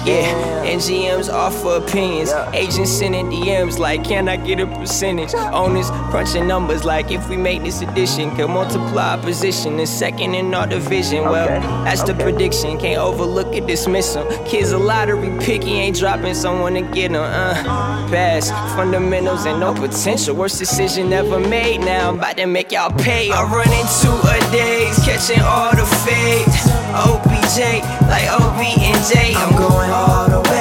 Yeah, NGMs offer opinions. Agents sending DMs like, can I get a percentage? Owners crunching numbers like, if we make this addition, could multiply our position in second in our division. Well, that's the prediction. Can't overlook it, dismiss them. Kids a lottery picky, ain't dropping someone to get them. Pass fundamentals and no potential. Worst decision ever made. Now I'm about to make y'all pay. I run into a daze, catching all the fades. OBJ like OB and J. I'm going all the way.